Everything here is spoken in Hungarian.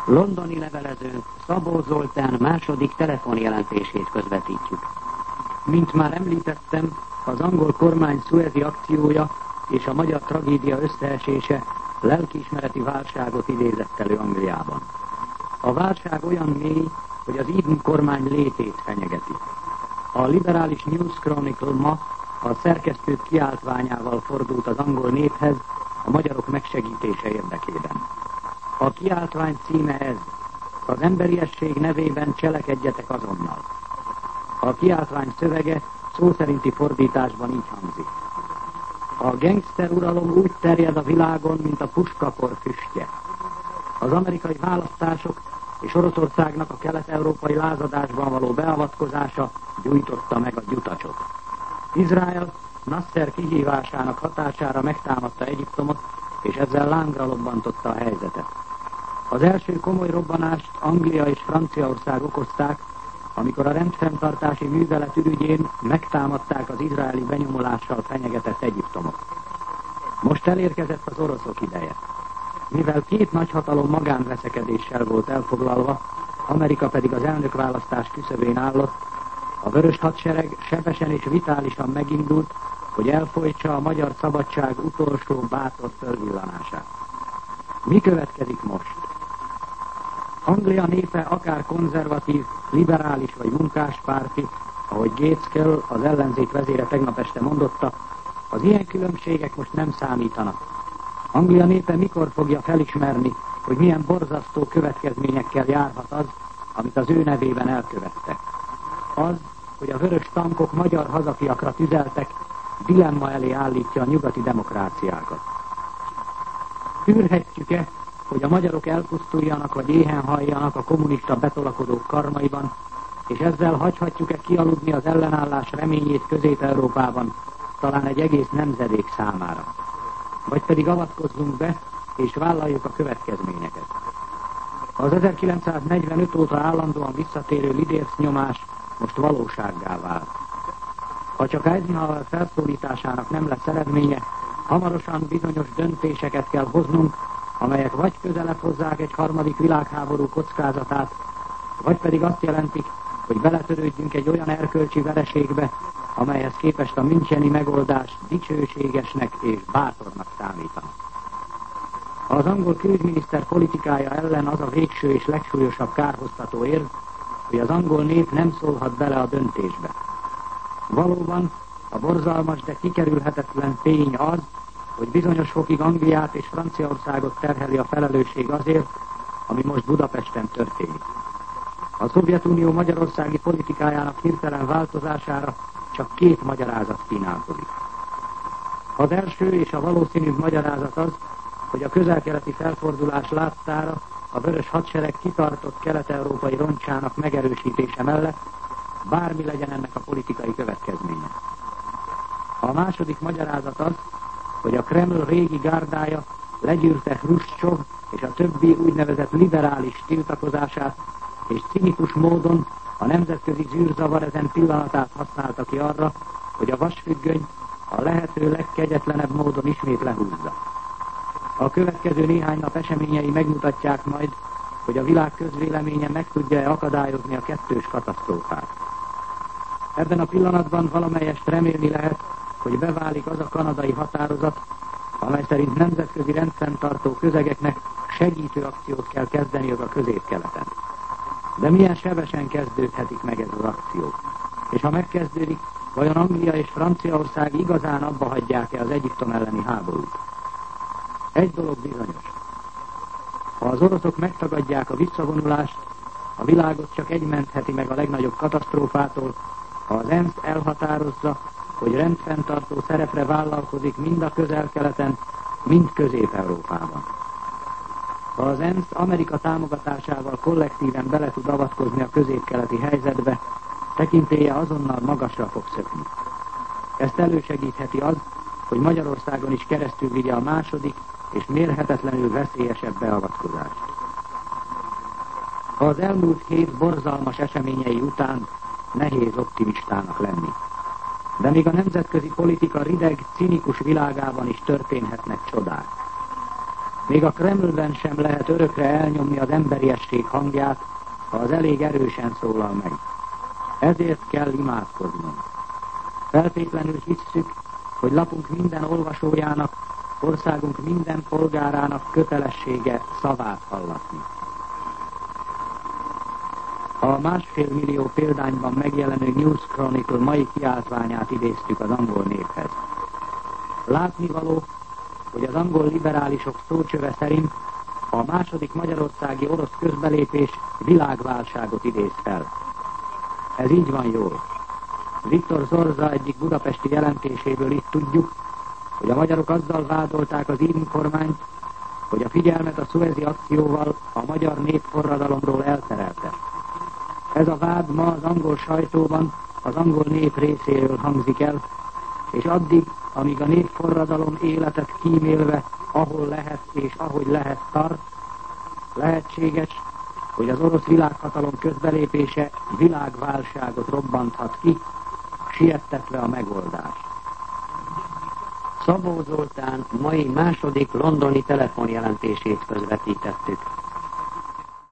Londoni levelező Szabó Zoltán második telefonjelentését közvetítjük. Mint már említettem, az angol kormány szuezi akciója és a magyar tragédia összeesése lelkiismereti válságot idézett elő Angliában. A válság olyan mély, hogy az Eden kormány létét fenyegeti. A liberális News Chronicle ma a szerkesztők kiáltványával fordult az angol néphez a magyarok megsegítése érdekében. A kiáltvány címe ez: az emberiesség nevében cselekedjetek azonnal. A kiáltvány szövege szó szerinti fordításban így hangzik: a gangster uralom úgy terjed a világon, mint a puskapor füstje. Az amerikai választások és Oroszországnak a kelet-európai lázadásban való beavatkozása gyújtotta meg a gyutacsot. Izrael Nasser kihívásának hatására megtámadta Egyiptomot, és ezzel lángra lobbantotta a helyzetet. Az első komoly robbanást Anglia és Franciaország okozták, amikor a rendfenntartási művelet ürügyén megtámadták az izraeli benyomulással fenyegetett Egyiptomot. Most elérkezett az oroszok ideje. Mivel két nagyhatalom magánveszekedéssel volt elfoglalva, Amerika pedig az elnökválasztás küszöbén állott, a vörös hadsereg sebesen és vitálisan megindult, hogy elfojtsa a magyar szabadság utolsó bátor fölvillanását. Mi következik most? Anglia népe akár konzervatív, liberális vagy munkáspárti, ahogy Gates az ellenzék vezére tegnap este mondotta, az ilyen különbségek most nem számítanak. Anglia népe mikor fogja felismerni, hogy milyen borzasztó következményekkel járhat az, amit az ő nevében elkövettek? Az, hogy a vörös tankok magyar hazafiakra tüzeltek, dilemma elé állítja a nyugati demokráciákat. Tűrhetjük-e, hogy a magyarok elpusztuljanak vagy éhen halljanak a kommunista betolakodók karmaiban, és ezzel hagyhatjuk-e kialudni az ellenállás reményét Közép-Európában, talán egy egész nemzedék számára? Vagy pedig avatkozzunk be, és vállaljuk a következményeket. Az 1945 óta állandóan visszatérő lidérc nyomás most valósággá vált. Ha csak Eisenhower felszólításának nem lesz eredménye, hamarosan bizonyos döntéseket kell hoznunk, amelyek vagy közelebb hozzák egy harmadik világháború kockázatát, vagy pedig azt jelentik, hogy beletörődjünk egy olyan erkölcsi vereségbe, amelyhez képest a müncheni megoldás dicsőségesnek és bátornak számítana. Az angol külügyminiszter politikája ellen az a végső és legsúlyosabb kárhoztató érv, hogy az angol nép nem szólhat bele a döntésbe. Valóban a borzalmas, de kikerülhetetlen tény az, hogy bizonyos fokig Angliát és Franciaországot terheli a felelősség azért, ami most Budapesten történik. A Szovjetunió magyarországi politikájának hirtelen változására csak két magyarázat kínálkozik. Az első és a valószínűbb magyarázat az, hogy a közel-keleti felfordulás láttára a vörös hadsereg kitartott kelet-európai roncsának megerősítése mellett, bármi legyen ennek a politikai következménye. A második magyarázat az, hogy a Kreml régi gárdája legyűrte Hruscsov és a többi úgynevezett liberális tiltakozását, és cinikus módon a nemzetközi zűrzavar ezen pillanatát használta ki arra, hogy a vasfüggöny a lehető legkegyetlenebb módon ismét lehúzza. A következő néhány nap eseményei megmutatják majd, hogy a világ közvéleménye meg tudja-e akadályozni a kettős katasztrófát. Ebben a pillanatban valamelyest remélni lehet, hogy beválik az a kanadai határozat, amely szerint nemzetközi rendfenntartó közegeknek segítő akciót kell kezdeni a Közép-Keleten. De milyen sebesen kezdődhetik meg ez az akció? És ha megkezdődik, vajon Anglia és Franciaország igazán abba hagyják-e az Egyiptom elleni háborút? Egy dolog bizonyos. Ha az oroszok megtagadják a visszavonulást, a világot csak egy mentheti meg a legnagyobb katasztrófától, ha az ENSZ elhatározza, hogy rendfenntartó szerepre vállalkozik mind a Közel-Keleten, mind Közép-Európában. Ha az ENSZ Amerika támogatásával kollektíven bele tud avatkozni a közép-keleti helyzetbe, tekintélye azonnal magasra fog szökni. Ezt elősegítheti az, hogy Magyarországon is keresztül vigye a második és mérhetetlenül veszélyesebb beavatkozást. Ha az elmúlt hét borzalmas eseményei után nehéz optimistának lenni. De még a nemzetközi politika rideg, cinikus világában is történhetnek csodák. Még a Kremlben sem lehet örökre elnyomni az emberiesség hangját, ha az elég erősen szólal meg. Ezért kell imádkoznunk. Feltétlenül hisszük, hogy lapunk minden olvasójának, országunk minden polgárának kötelessége szavát hallatni. A 1,5 millió példányban megjelenő News Chronicle mai kiáltványát idéztük az angol néphez. Látnivaló, hogy az angol liberálisok szócsöve szerint a második magyarországi orosz közbelépés világválságot idéz fel. Ez így van jól. Viktor Zorza egyik budapesti jelentéséből itt tudjuk, hogy a magyarok azzal vádolták az ír kormányt, hogy a figyelmet a szuezi akcióval a magyar népforradalomról elterelte. Ez a vád ma az angol sajtóban az angol nép részéről hangzik el, és addig, amíg a népforradalom életet kímélve, ahol lehet és ahogy lehet tart, lehetséges, hogy az orosz világhatalom közbelépése világválságot robbanthat ki, siettetve a megoldást. Szabó Zoltán mai második londoni telefonjelentését közvetítettük.